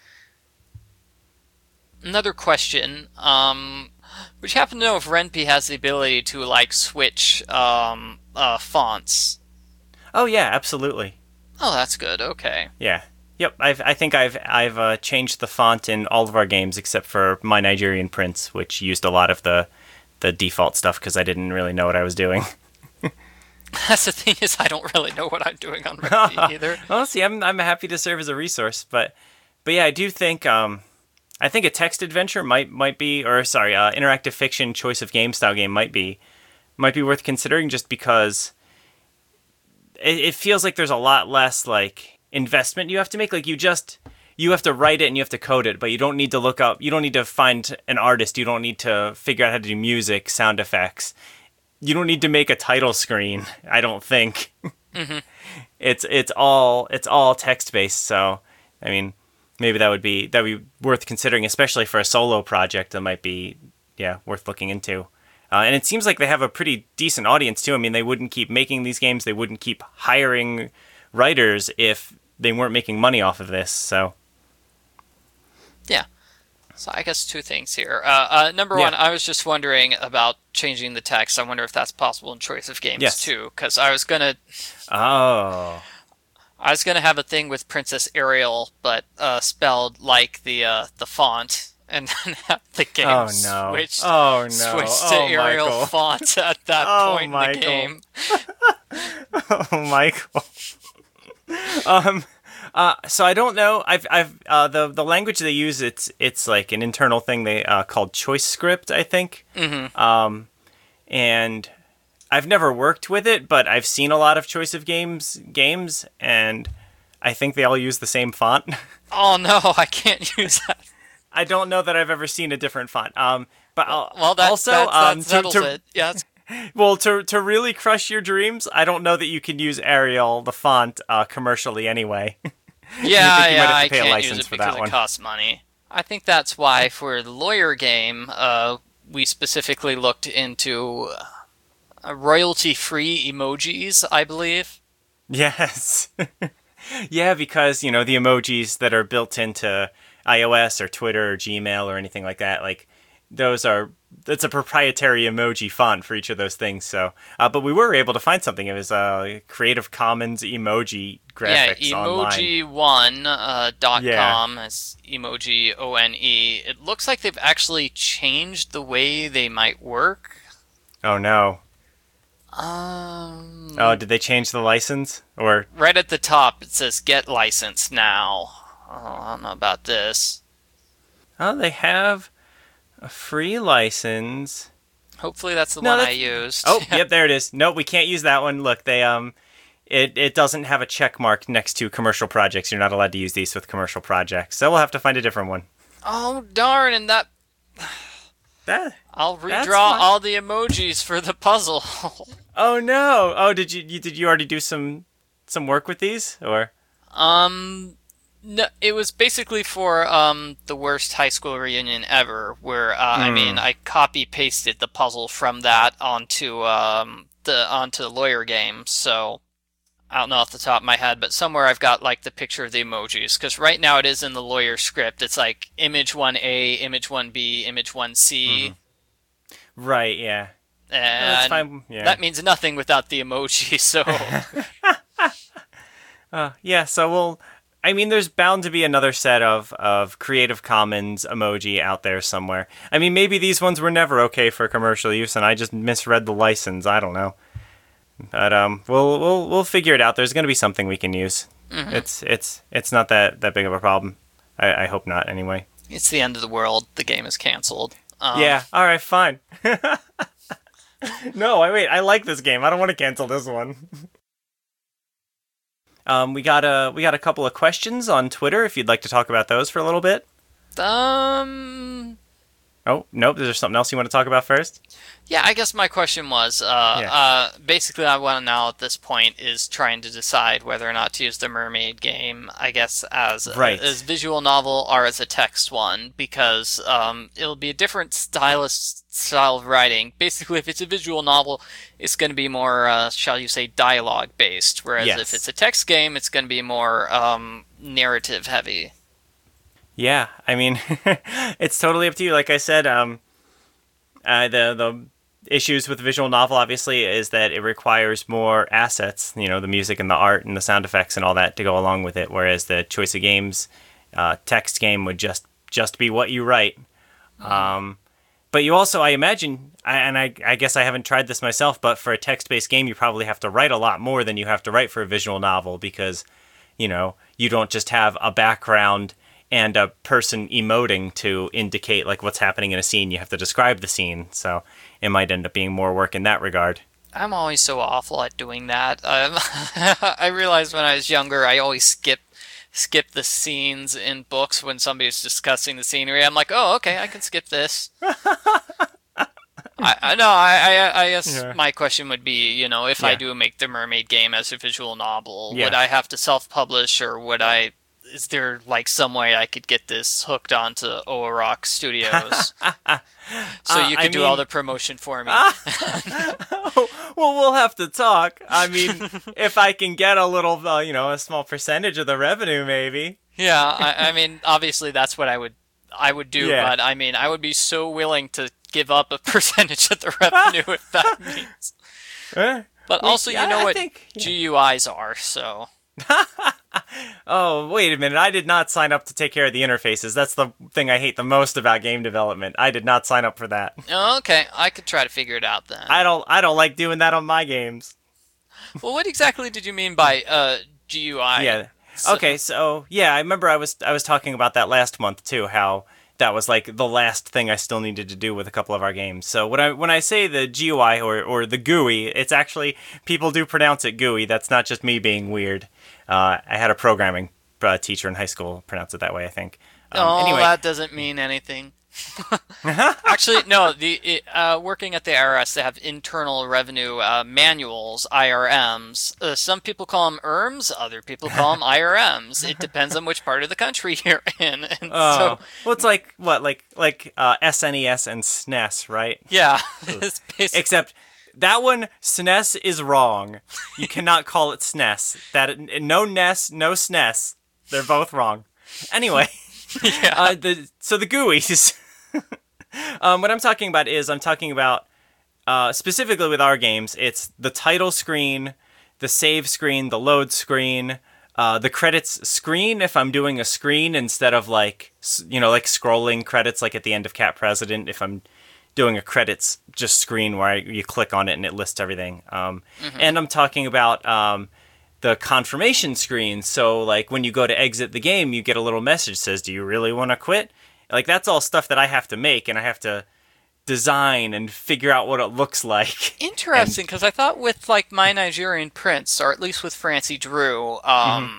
Another question. Um, would you happen to know if Ren'Py has the ability to like switch um, uh, fonts? Oh yeah, absolutely. Oh, that's good. Okay. Yeah. Yep. I've I think I've I've uh, changed the font in all of our games except for My Nigerian Prince, which used a lot of the the default stuff because I didn't really know what I was doing. That's the thing is I don't really know what I'm doing on Rugby either. Well, see, I'm I'm happy to serve as a resource, but but yeah, I do think um, I think a text adventure might might be, or sorry, uh, interactive fiction choice of game style game might be might be worth considering just because it, it feels like there's a lot less like investment you have to make. Like you just you have to write it and you have to code it, but you don't need to look up. You don't need to find an artist. You don't need to figure out how to do music, sound effects. You don't need to make a title screen, I don't think. Mm-hmm. It's it's all it's all text based, so I mean, maybe that would be that would be worth considering, especially for a solo project. That might be yeah worth looking into. Uh, and it seems like they have a pretty decent audience too. I mean, they wouldn't keep making these games. They wouldn't keep hiring writers if they weren't making money off of this. So yeah. So I guess two things here. Uh, uh, number yeah. one, I was just wondering about changing the text. I wonder if that's possible in choice of games yes. too, because I was gonna. Oh. I was gonna have a thing with Princess Ariel, but uh, spelled like the uh, the font, and then have the game oh, no. switched. Oh no! Switched to oh, Arial Michael. font at that oh, point Michael. in the game. oh, Michael. um. Uh, so I don't know. I've I've uh, the the language they use it's it's like an internal thing they uh, called Choice Script, I think. Mm-hmm. Um, and I've never worked with it, but I've seen a lot of Choice of Games games, and I think they all use the same font. Oh no, I can't use that. I don't know that I've ever seen a different font. Um, but I'll, well, that, also that, that um, settles to, to, it. Yeah. Well, to to really crush your dreams, I don't know that you can use Arial the font uh, commercially anyway. Yeah, you yeah, have to I pay a can't license use it for because that it one. costs money. I think that's why for the lawyer game, uh, we specifically looked into uh, royalty-free emojis, I believe. Yes. Yeah, because, you know, the emojis that are built into iOS or Twitter or Gmail or anything like that, like, those are, it's a proprietary emoji font for each of those things, so, uh, but we were able to find something. It was uh, Creative Commons emoji graphics yeah, online. emoji one uh, dot Yeah. com is emoji O N E. It looks like they've actually changed the way they might work. Oh, no. Um, Oh, did they change the license? Or right at the top, it says "Get licensed now." Oh, I don't know about this. Oh, they have a free license. Hopefully, that's the No, one that's- I used. Oh, yep, there it is. No, we can't use that one. Look, they um, it it doesn't have a check mark next to commercial projects. You're not allowed to use these with commercial projects, so we'll have to find a different one. Oh darn! And that That. I'll That's redraw fine. all the emojis for the puzzle. Oh no! Oh, did you, you did you already do some some work with these or? um, no, it was basically for um the worst high school reunion ever, where uh, I mean I copy pasted the puzzle from that onto um the onto the lawyer game. So I don't know off the top of my head, but somewhere I've got like the picture of the emojis, because right now it is in the lawyer script. It's like image one A, image one B, image one C. Mm-hmm. Right. Yeah. And That's fine. Yeah. that means nothing without the emoji, so... uh, yeah, so we'll... I mean, there's bound to be another set of, of Creative Commons emoji out there somewhere. I mean, maybe these ones were never okay for commercial use, and I just misread the license. I don't know. But um, we'll we'll we'll figure it out. There's going to be something we can use. Mm-hmm. It's it's it's not that, that big of a problem. I, I hope not, anyway. It's the end of the world. The game is canceled. Um, Yeah, alright, fine. No, I wait. I like this game. I don't want to cancel this one. um, we got a we got a couple of questions on Twitter. If you'd like to talk about those for a little bit. Um. Oh nope. Is there something else you want to talk about first? Yeah, I guess my question was, uh, Yeah. uh, basically, I want to now at this point is trying to decide whether or not to use the mermaid game, I guess, as Right. as visual novel or as a text one, because um, it'll be a different stylus style of writing. Basically, if it's a visual novel, it's going to be more, uh, shall you say, dialogue based, whereas Yes. if it's a text game, it's going to be more um, narrative heavy. Yeah, I mean, it's totally up to you. Like I said, um, uh, the the issues with visual novel obviously is that it requires more assets. You know, the music and the art and the sound effects and all that to go along with it. Whereas the choice of games, uh, text game would just just be what you write. Um, but you also, I imagine, and I, I guess I haven't tried this myself, but for a text-based game, you probably have to write a lot more than you have to write for a visual novel because, you know, you don't just have a background and a person emoting to indicate like what's happening in a scene. You have to describe the scene, so it might end up being more work in that regard. I'm always so awful at doing that. Um, I realized when I was younger, I always skip skip the scenes in books when somebody's discussing the scenery. I'm like, oh, okay, I can skip this. I, I no, I, I, I guess yeah. my question would be, you know, if yeah. I do make the Mermaid game as a visual novel, yeah. would I have to self-publish, or would I? Is there like some way I could get this hooked onto Oarok Studios, so uh, you can I do mean, all the promotion for me? well, we'll have to talk. I mean, if I can get a little, uh, you know, a small percentage of the revenue, maybe. Yeah, I, I mean, obviously that's what I would, I would do. Yeah. But I mean, I would be so willing to give up a percentage of the revenue if that means. Eh, but also, yeah, you know I what think, yeah. G U Is are, so. Oh, wait a minute. I did not sign up to take care of the interfaces. That's the thing I hate the most about game development. I did not sign up for that. Okay, I could try to figure it out then. I don't I don't like doing that on my games. Well, what exactly did you mean by uh, G U I? Yeah. So- okay, so yeah, I remember I was I was talking about that last month too, how that was like the last thing I still needed to do with a couple of our games. So when I when I say the G U I or or the G U I, it's actually, people do pronounce it G U I. That's not just me being weird. Uh, I had a programming uh, teacher in high school pronounce it that way, I think. Um, oh, anyway. that doesn't mean anything. Actually, no. The uh, working at the I R S, they have internal revenue uh, manuals, I R Ms. Uh, some people call them E R Ms, other people call them I R Ms. It depends on which part of the country you're in. And oh, so, well, it's like what, like like uh, S N E S and S N E S, right? Yeah, it's basically... except that one, S N E S is wrong. You cannot call it S N E S. That no N E S, no S N E S. They're both wrong. Anyway, yeah. uh, the so the G U Is. um, what I'm talking about is I'm talking about uh, specifically with our games. It's the title screen, the save screen, the load screen, uh, the credits screen. If I'm doing a screen instead of like you know like scrolling credits like at the end of Cat President. If I'm doing a credits just screen where I, you click on it and it lists everything. Um, mm-hmm. And I'm talking about um, the confirmation screen. So like when you go to exit the game, you get a little message that says, do you really want to quit? Like that's all stuff that I have to make and I have to design and figure out what it looks like. Interesting, because I thought with like My Nigerian Prince, or at least with Francie Drew, um, mm-hmm.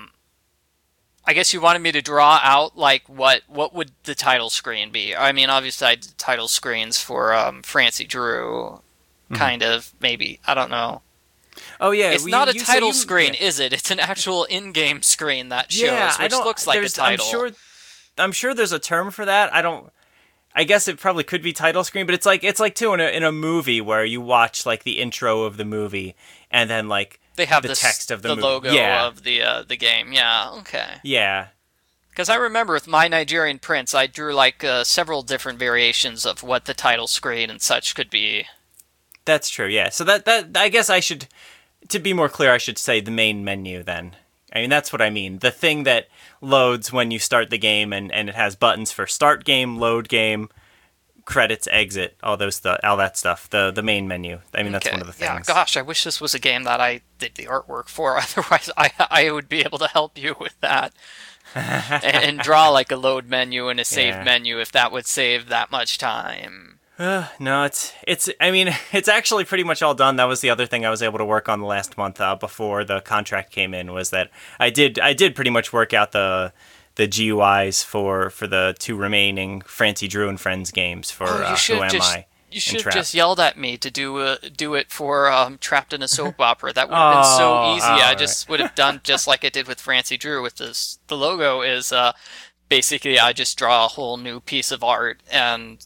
I guess you wanted me to draw out like what what would the title screen be. I mean, obviously I did title screens for um, Francie Drew, kind mm-hmm. of, maybe. I don't know. Oh yeah, it's well, not you, a title you, screen, yeah. is it? It's an actual in-game screen that shows, yeah, which looks like a title. I'm sure, I'm sure there's a term for that. I don't. I guess it probably could be title screen, but it's like it's like too in a in a movie where you watch like the intro of the movie and then like they have the this, text of the, the movie. logo yeah. of the uh, the game. Yeah, okay. Yeah. Because I remember with My Nigerian Prince, I drew like uh, several different variations of what the title screen and such could be. That's true. Yeah. So that that I guess I should, to be more clear, I should say the main menu then. I mean, that's what I mean. The thing that loads when you start the game and, and it has buttons for start game, load game, credits, exit, all those th- all that stuff. The the main menu. I mean, that's okay. one of the things. Yeah, gosh, I wish this was a game that I did the artwork for. Otherwise, I I would be able to help you with that. and, and draw like a load menu and a save yeah. menu if that would save that much time. Uh, no, it's it's. I mean, it's actually pretty much all done. That was the other thing I was able to work on the last month uh, before the contract came in. Was that I did I did pretty much work out the the G U Is for for the two remaining Francie Drew and Friends games for oh, you uh, should Who Am just, I? You should have just yelled at me to do uh, do it for um, Trapped in a Soap Opera. That would have been oh, so easy. I right. just would have done just like I did with Francie Drew. With this, the logo is uh, basically I just draw a whole new piece of art, and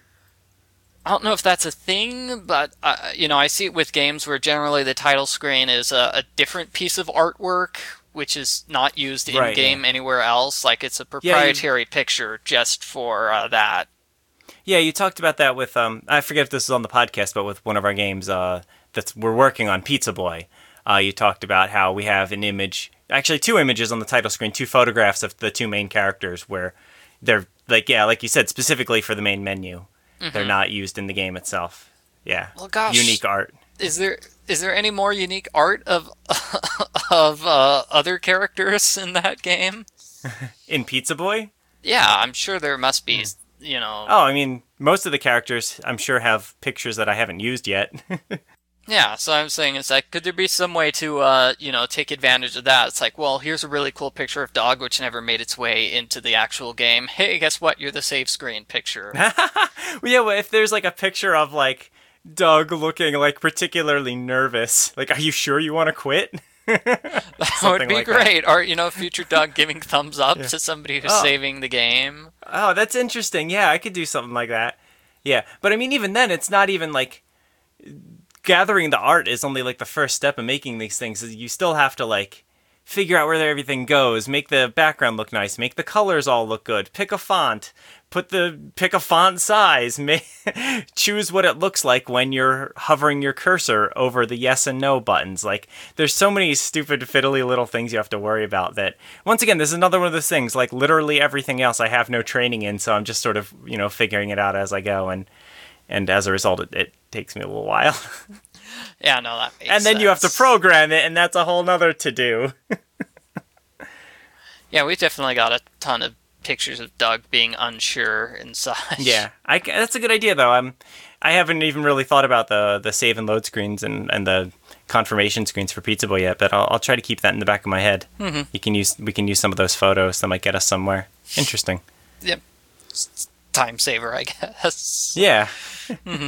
I don't know if that's a thing, but uh, you know, I see it with games where generally the title screen is a, a different piece of artwork, which is not used in right, game yeah. anywhere else. Like it's a proprietary yeah, you... picture just for uh, that. Yeah, you talked about that with, um, I forget if this is on the podcast, but with one of our games uh, that we're working on, Pizza Boy. Uh, you talked about how we have an image, actually two images on the title screen, two photographs of the two main characters where they're, like, yeah, like you said, specifically for the main menu. They're not used in the game itself. Yeah. Well, gosh. Unique art. Is there is there any more unique art of of uh, other characters in that game? In Pizza Boy? Yeah, I'm sure there must be. You know. Oh, I mean, most of the characters, I'm sure, have pictures that I haven't used yet. Yeah, so I'm saying it's like, could there be some way to, uh, you know, take advantage of that? It's like, well, here's a really cool picture of Doug, which never made its way into the actual game. Hey, guess what? You're the save screen picture. Well, yeah, well, if there's like a picture of like Doug looking like particularly nervous, like, are you sure you want to quit? That would be like great. that. Or, you know, future Doug giving thumbs up yeah. to somebody who's oh. saving the game. Oh, that's interesting. Yeah, I could do something like that. Yeah, but I mean, even then, it's not even like gathering the art is only like the first step of making these things. You still have to like figure out where everything goes, make the background look nice, make the colors all look good, pick a font, put the pick a font size, may, choose what it looks like when you're hovering your cursor over the yes and no buttons. Like, there's so many stupid fiddly little things you have to worry about that, once again, this is another one of those things, like literally everything else I have no training in, so I'm just sort of, you know, figuring it out as I go, and and as a result, it, it takes me a little while. Yeah, no, that makes And then sense. you have to program it, and that's a whole nother to-do. Yeah, we definitely got a ton of pictures of Doug being unsure and such. Yeah, I, that's a good idea, though. I'm, I haven't even really thought about the, the save and load screens and, and the confirmation screens for Pizza Boy yet, but I'll, I'll try to keep that in the back of my head. Mm-hmm. You can use We can use some of those photos that might get us somewhere. Interesting. Yep. Time saver, I guess. Yeah. Mm-hmm.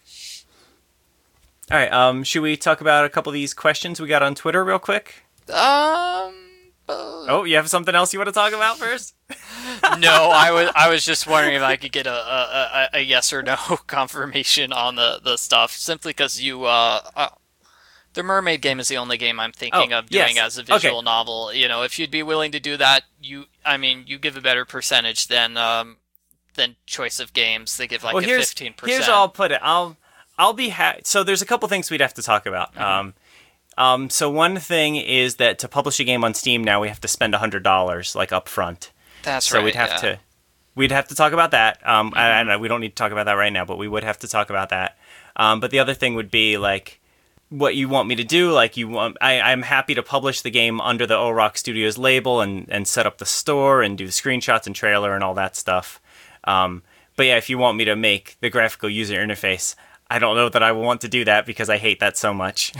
All right, um, should we talk about a couple of these questions we got on Twitter real quick? Um... Uh, oh, you have something else you want to talk about first? No, I was I was just wondering if I could get a, a, a yes or no confirmation on the, the stuff, simply because you... Uh, uh, the Mermaid game is the only game I'm thinking oh, of doing yes. as a visual okay. novel. You know, if you'd be willing to do that, you I mean, you give a better percentage than um, than Choice of Games. They give like well, a here's, fifteen percent. Here's how I'll put it. I'll... I'll be ha- so there's a couple things we'd have to talk about. Mm-hmm. Um, um, so one thing is that to publish a game on Steam now we have to spend one hundred dollars like up front. That's so right. So we'd have yeah. to we'd have to talk about that. Um, mm-hmm. and, and we don't need to talk about that right now, but we would have to talk about that. Um, but the other thing would be like what you want me to do. Like you want, I, I'm happy to publish the game under the O-Rock Studios label and and set up the store and do the screenshots and trailer and all that stuff. Um, but yeah, if you want me to make the graphical user interface, I don't know that I will want to do that because I hate that so much.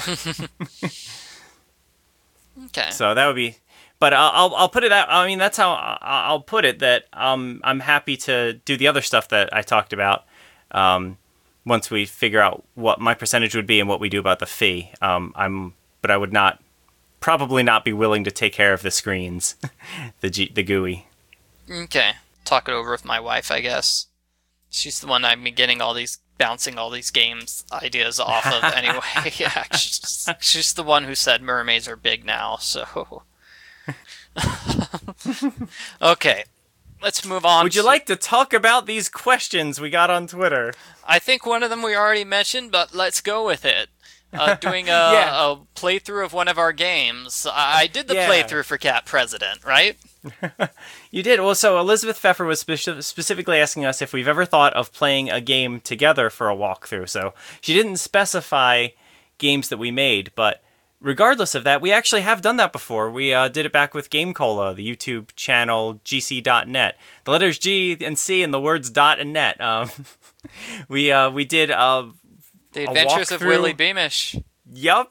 Okay. So that would be, but I'll I'll put it out. I mean, that's how I'll put it. That um I'm happy to do the other stuff that I talked about. Um, once we figure out what my percentage would be and what we do about the fee. Um, I'm, but I would not, probably not be willing to take care of the screens, the G, the G U I. Okay. Talk it over with my wife, I guess. She's the one I've been getting all these. Bouncing all these games ideas off of anyway. Yeah, she's, she's the one who said mermaids are big now, so... Okay, let's move on. Would you to... like to talk about these questions we got on Twitter? I think one of them we already mentioned, but let's go with it. Uh, doing a, yeah. a playthrough of one of our games. I, I did the yeah. playthrough for Cat President, right? You did. Well, so Elizabeth Pfeffer was spe- specifically asking us if we've ever thought of playing a game together for a walkthrough. So she didn't specify games that we made, but regardless of that, we actually have done that before. We uh, did it back with Game Cola, the YouTube channel G C dot net. The letters G and C and the words dot and net. Um, we uh, we did uh, The Adventures of Willie Beamish. Yup.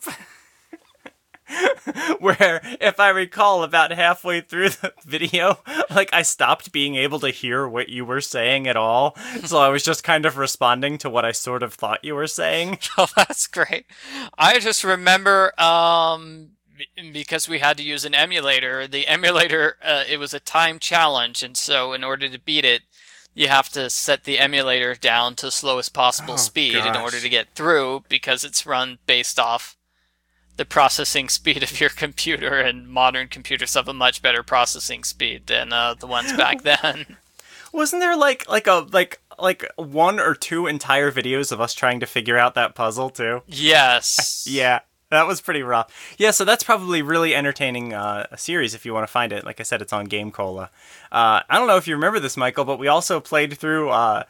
Where, if I recall, about halfway through the video, like, I stopped being able to hear what you were saying at all. So I was just kind of responding to what I sort of thought you were saying. Oh, that's great. I just remember, um, because we had to use an emulator, the emulator, uh, it was a time challenge, and so in order to beat it, you have to set the emulator down to slowest possible oh, speed gosh. in order to get through, because it's run based off the processing speed of your computer, and modern computers have a much better processing speed than uh, the ones back then. Wasn't there like like a like like one or two entire videos of us trying to figure out that puzzle too? Yes. Yeah. That was pretty rough. Yeah, so that's probably really entertaining uh, a series if you want to find it. Like I said, it's on Game Cola. Uh, I don't know if you remember this, Michael, but we also played through uh,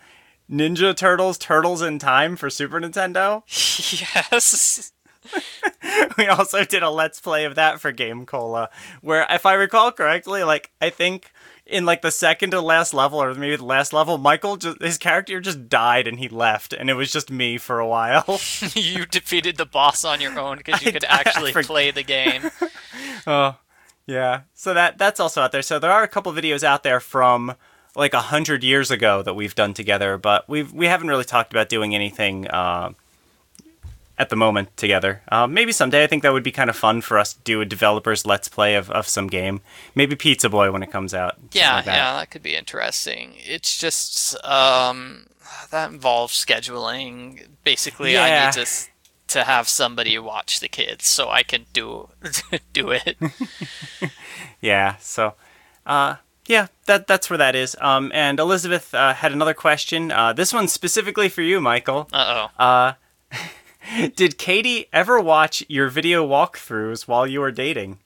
Ninja Turtles: Turtles in Time for Super Nintendo. Yes. We also did a Let's Play of that for Game Cola, where, if I recall correctly, like, I think in, like, the second to last level, or maybe the last level, Michael, just, his character just died and he left, and it was just me for a while. You defeated the boss on your own because you I- could I actually forg- play the game. Oh, yeah. So that that's also out there. So there are a couple videos out there from, like, a hundred years ago that we've done together, but we've, we haven't really talked about doing anything, uh, at the moment together. Uh, maybe someday. I think that would be kind of fun for us to do a developer's Let's Play of, of some game. Maybe Pizza Boy when it comes out. something Yeah, like that. yeah, that could be interesting. It's just um, that involves scheduling. Basically, I Yeah. need to s- to have somebody watch the kids so I can do do it. Yeah, so, uh, yeah, that that's where that is. Um, and Elizabeth uh, had another question. Uh, this one's specifically for you, Michael. Uh oh. Uh, did Katie ever watch your video walkthroughs while you were dating?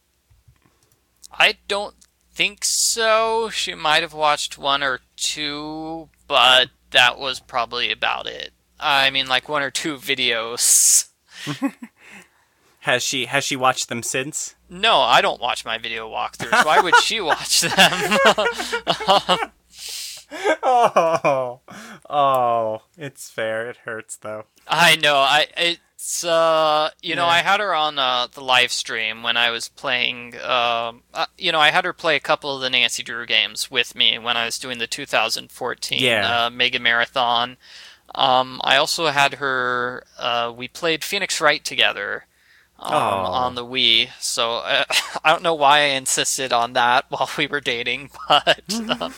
I don't think so. She might have watched one or two, but that was probably about it. I mean, like one or two videos. Has she has she watched them since? No, I don't watch my video walkthroughs. Why would she watch them? Oh, oh, it's fair. It hurts though. I know. I it's uh you know Yeah. I had her on uh, the live stream when I was playing. Um, uh, you know I had her play a couple of the Nancy Drew games with me when I was doing the two thousand fourteen Yeah. uh, Mega Marathon. Um, I also had her. Uh, we played Phoenix Wright together. Um, Oh. on the Wii, so uh, I don't know why I insisted on that while we were dating, but um,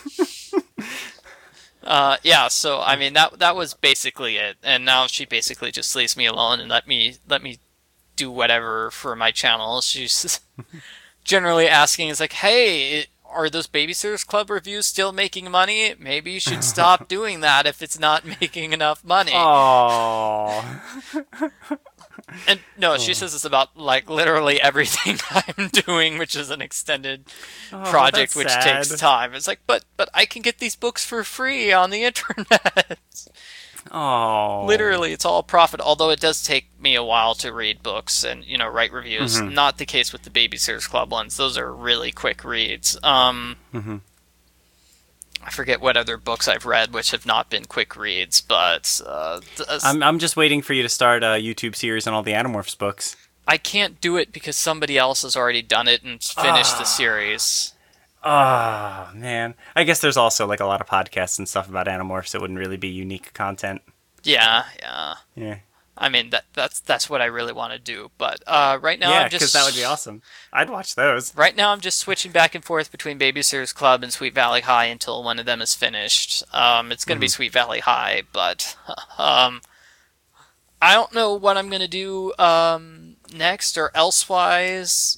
uh, yeah. So I mean that that was basically it, and now she basically just leaves me alone and let me let me do whatever for my channel. She's generally asking, "Is like, hey, are those Babysitters Club reviews still making money? Maybe you should stop doing that if it's not making enough money." Oh. And no, she says it's about like literally everything I'm doing, which is an extended Oh, project that's which sad. takes time. It's like, but but I can get these books for free on the internet. Oh. Literally, it's all profit. Although it does take me a while to read books and you know write reviews. Mhm. Not the case with the Babysitters Club ones. Those are really quick reads. Um, Mhm. I forget what other books I've read which have not been quick reads, but uh, th- I'm I'm just waiting for you to start a YouTube series on all the Animorphs books. I can't do it because somebody else has already done it and finished the series. Oh, man. I guess there's also, like, a lot of podcasts and stuff about Animorphs. It wouldn't really be unique content. Yeah, yeah. Yeah. I mean that that's that's what I really want to do. But uh, right now, yeah, I'm because just that would be awesome. I'd watch those. right now I'm just switching back and forth between Babysitters Club and Sweet Valley High until one of them is finished. Um, it's going to be Sweet Valley High, but um, I don't know what I'm going to do um, next or elsewise.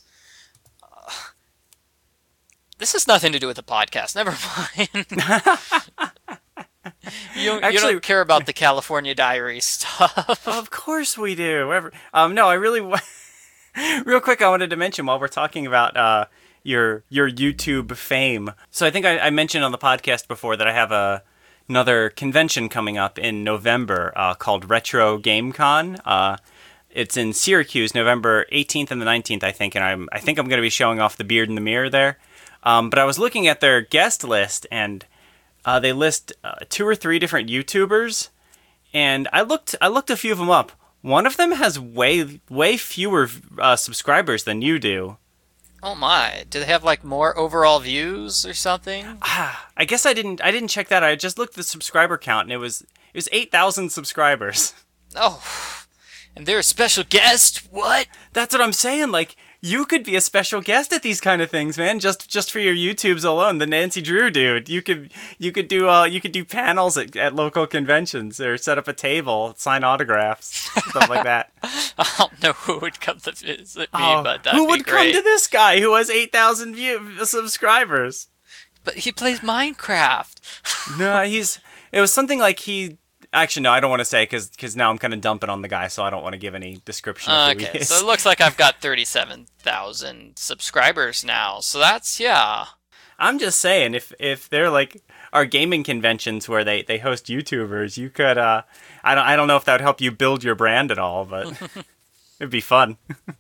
This has nothing to do with the podcast. Never mind. you, don't, you Actually- don't care about the California Diary stuff. Of course we do. Ever- Um, no, I really... wa- Real quick, I wanted to mention while we're talking about uh, your your YouTube fame. So I think I, I mentioned on the podcast before that I have a another convention coming up in November uh, called Retro Game Con. Uh, it's in Syracuse, November eighteenth and the nineteenth, I think, and I'm I think I'm going to be showing off the Beard in the Mirror there. Um, but I was looking at their guest list, and uh, they list uh, two or three different YouTubers, and I looked I looked a few of them up. One of them has way way fewer uh, subscribers than you do. Oh my! Do they have like more overall views or something? Ah, I guess I didn't I didn't check that. I just looked at the subscriber count, and it was it was eight thousand subscribers. Oh, and they're a special guest. What? That's what I'm saying. Like, you could be a special guest at these kind of things, man. Just just for your YouTubes alone. The Nancy Drew dude. You could you could do uh you could do panels at, at local conventions or set up a table, sign autographs, stuff like that. I don't know who would come to visit me, Oh, but that'd who be would great. come to this guy who has eight thousand view subscribers? But he plays Minecraft. No, he's. It was something like he. Actually, no, I don't want to say because now I'm kind of dumping on the guy, so I don't want to give any description of who he Okay, is. so it looks like I've got thirty-seven thousand subscribers now. So that's yeah. I'm just saying, if if they're like, our gaming conventions where they, they host YouTubers, you could, uh, I don't, I don't know if that would help you build your brand at all, but it'd be fun.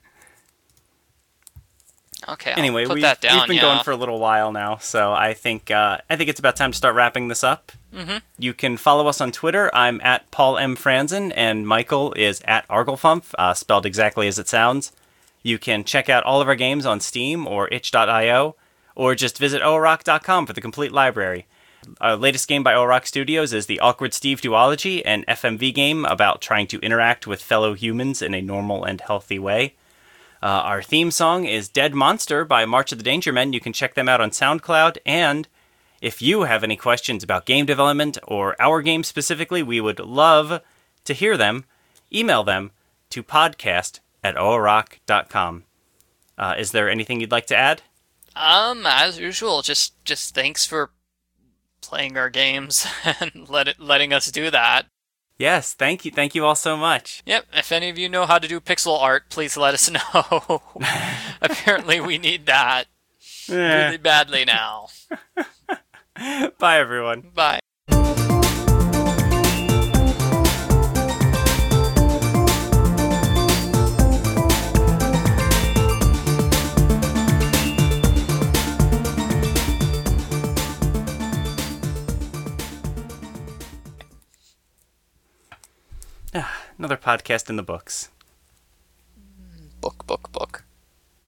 Okay, I'll anyway, put we, that down, we've been yeah. going for a little while now, so I think uh, I think it's about time to start wrapping this up. Mm-hmm. You can follow us on Twitter. I'm at Paul M. Franzen, and Michael is at Arglefump, uh, spelled exactly as it sounds. You can check out all of our games on Steam or itch dot io, or just visit o rock dot com for the complete library. Our latest game by O-Rock Studios is the Awkward Steve Duology, an F M V game about trying to interact with fellow humans in a normal and healthy way. Uh, our theme song is Dead Monster by March of the Danger Men. You can check them out on SoundCloud. And if you have any questions about game development or our game specifically, we would love to hear them. Email them to podcast at o rock dot com. Uh, is there anything you'd like to add? Um, as usual, just just thanks for playing our games and let it, letting us do that. Yes, thank you. Thank you all so much. Yep, if any of you know how to do pixel art, please let us know. Apparently we need that really badly now. Bye, everyone. Bye. Another podcast in the books. Book, book, book.